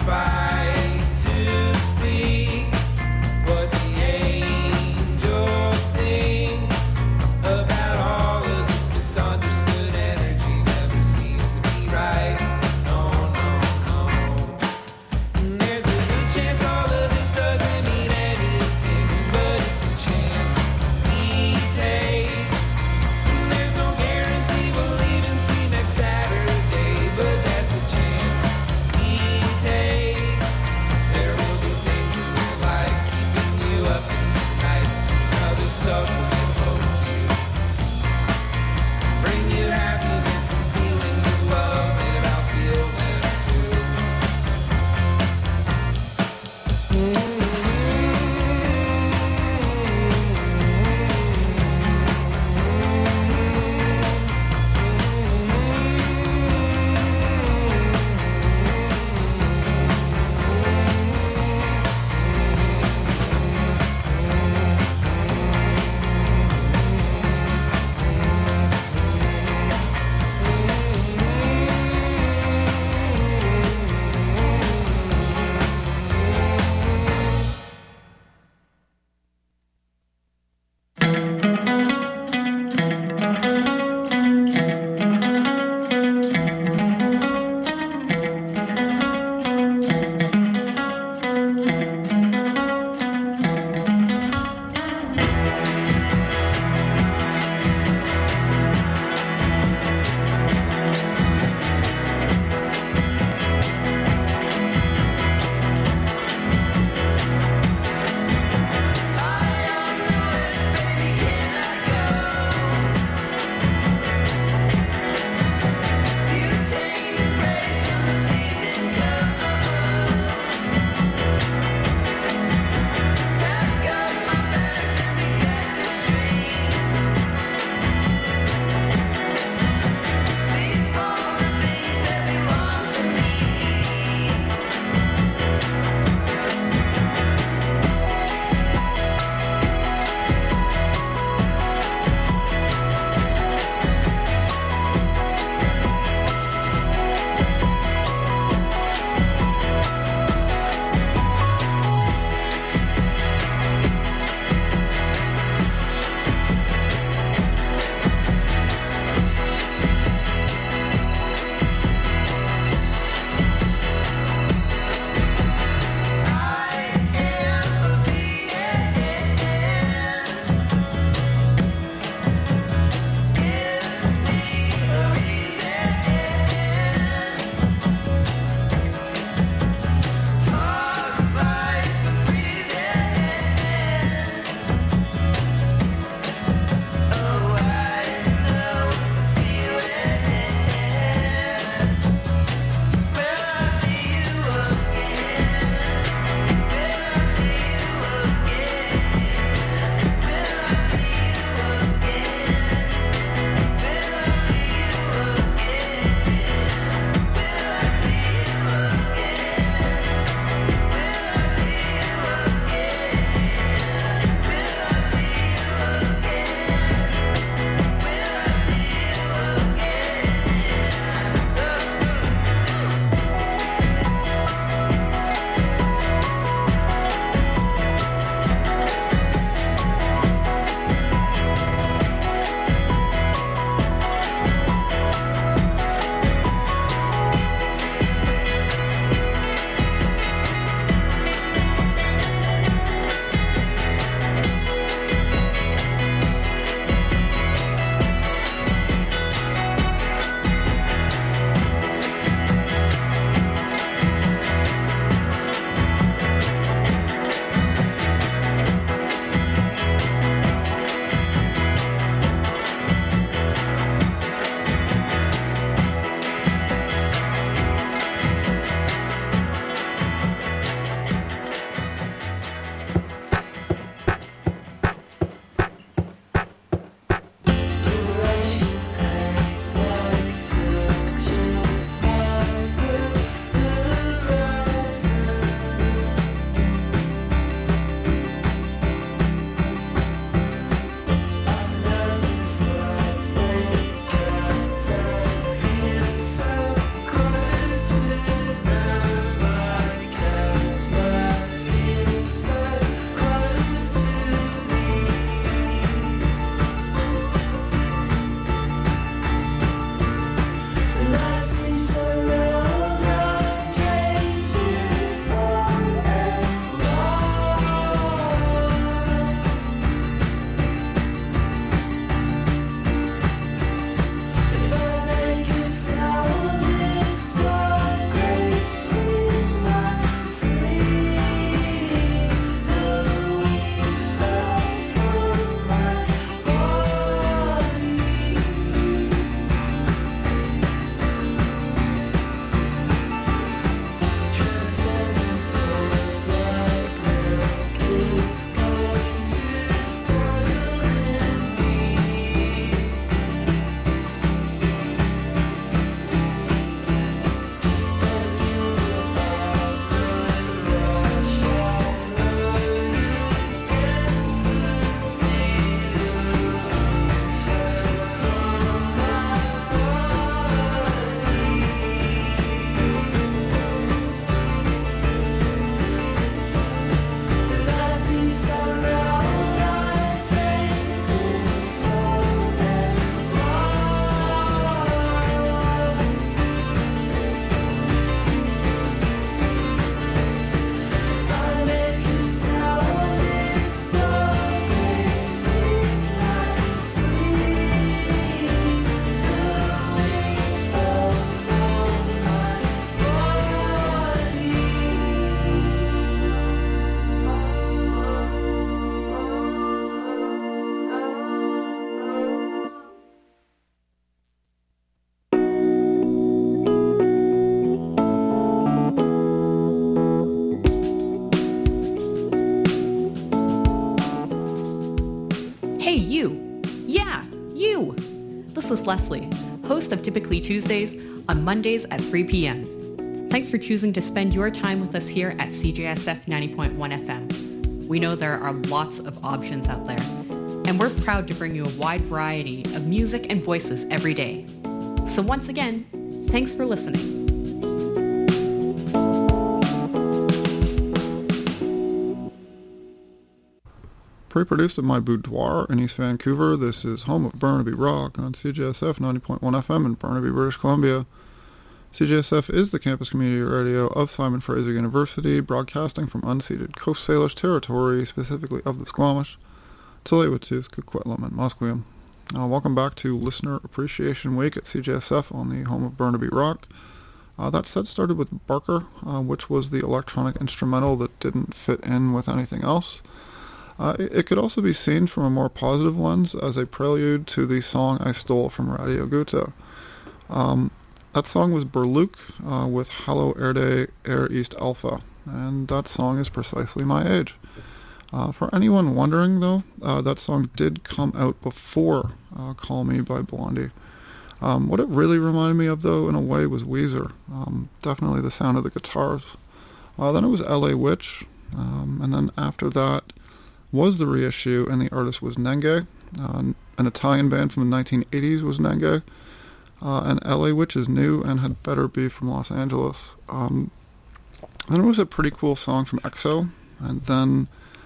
Saturday, but that's a chance he takes. is Leslie, host of Typically Tuesdays on Mondays at 3 p.m. Thanks for choosing to spend your time with us here at CJSF 90.1 FM. We know there are lots of options out there, and we're proud to bring you a wide variety of music and voices every day. So once again, thanks for listening. Pre-produced at my boudoir in East Vancouver, this is home of Burnaby Rock on CJSF 90.1 FM in Burnaby, British Columbia. CJSF is the campus community radio of Simon Fraser University, broadcasting from unceded Coast Salish territory, specifically of the Squamish, Tsleil-Waututh, Coquitlam, and Musqueam. Welcome back to Listener Appreciation Week at CJSF on the home of Burnaby Rock. That set started with Barker, which was the electronic instrumental that didn't fit in with anything else. It could also be seen from a more positive lens as a prelude to the song I stole from Radio Guta. That song was Berluk with Hallo Erde Air East Alpha, and that song is precisely my age. For anyone wondering, though, that song did come out before Call Me by Blondie. What it really reminded me of, though, in a way, was Weezer. Definitely the sound of the guitars. Then it was L.A. Witch, and then after that was the reissue, and the artist was Nenge. An Italian band from the 1980s was Nenge. And L.A. Witch is new and had better be from Los Angeles. Then it was a pretty cool song from EXO, and then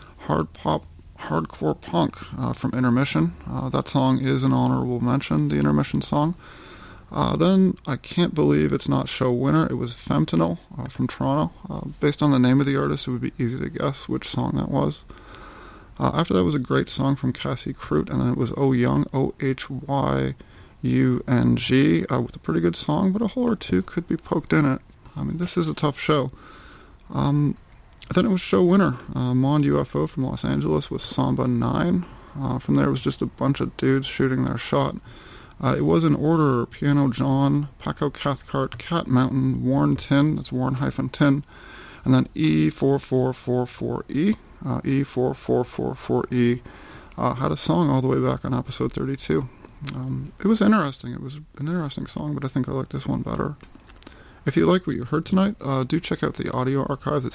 hardcore punk from Intermission. That song is an honorable mention, the Intermission song. Then I can't believe it's not show winner. It was Femtanil from Toronto. Based on the name of the artist, it would be easy to guess which song that was. After that was a great song from Cassie Crute, and then it was Oh Young, Ohyung, with a pretty good song, but a hole or two could be poked in it. I mean, this is a tough show. Then it was show winner, Mond UFO from Los Angeles with Samba 9. From there it was just a bunch of dudes shooting their shot. It was in order: Piano John, Paco Cathcart, Cat Mountain, Warren Tin, that's Warren-Tin, and then E4444E. E4444E had a song all the way back on episode 32. It was interesting. It was an interesting song, but I think I like this one better. If you like what you heard tonight, do check out the audio archives at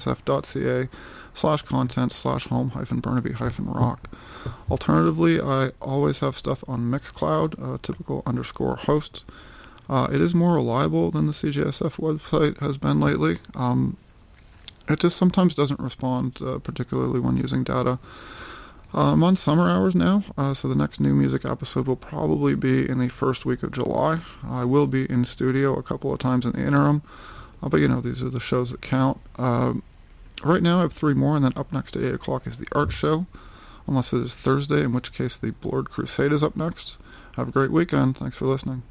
cjsf.ca/content/home-burnaby-rock. Alternatively, I always have stuff on Mixcloud, typical_host. It is more reliable than the CJSF website has been lately. It just sometimes doesn't respond, particularly when using data. I'm on summer hours now, so the next new music episode will probably be in the first week of July. I will be in studio a couple of times in the interim, but these are the shows that count. Right now I have 3 more, and then up next at 8 o'clock is the art show, unless it is Thursday, in which case the Blurred Crusade is up next. Have a great weekend. Thanks for listening.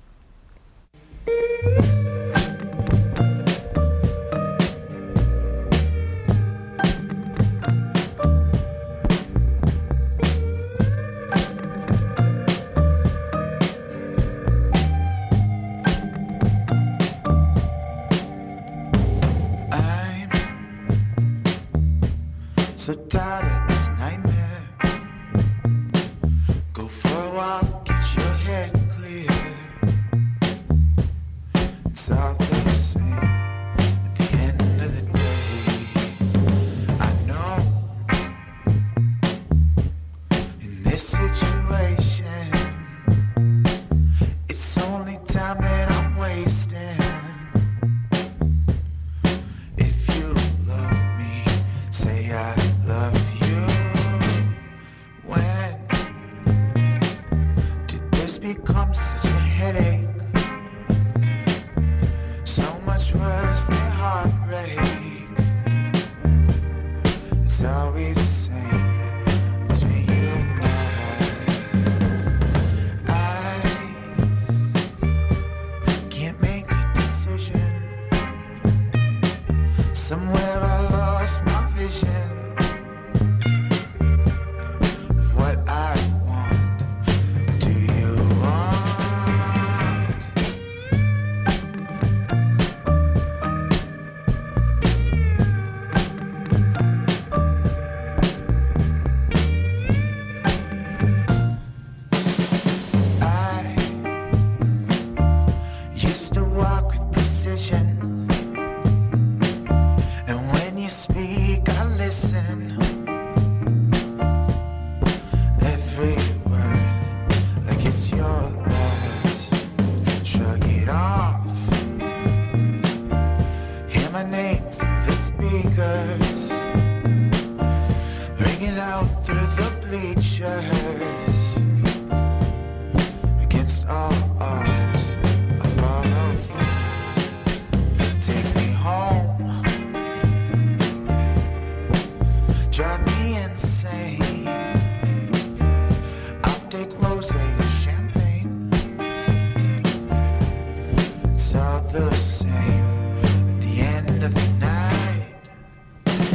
So tired of this nightmare. Go for a walk, get your head clear. It's all the same at the end of the day. I know in this situation, it's only time that I'm wasting. If you love me, say I love you. When did this become such a headache? So much worse than heartbreak. It's always the same between you and I can't make a decision. Somewhere I lost my vision of what I want. Do you want? I speakers, ringing out through the bleachers. Against all odds, I follow through. Take me home, drive me insane. I'll take rosé or champagne. It's all the same at the end of the night.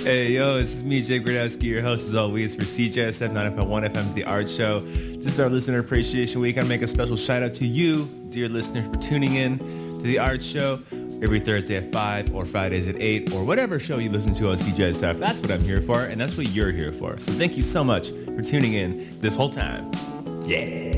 Hey, yo, this is me, Jake Gradowski, your host as always for CJSF 90.1 FM's The Art Show. This is our Listener Appreciation Week. I make a special shout out to you, dear listeners, for tuning in to The Art Show every Thursday at 5 or Fridays at 8 or whatever show you listen to on CJSF. That's what I'm here for, and that's what you're here for. So thank you so much for tuning in this whole time. Yeah.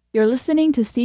You're listening to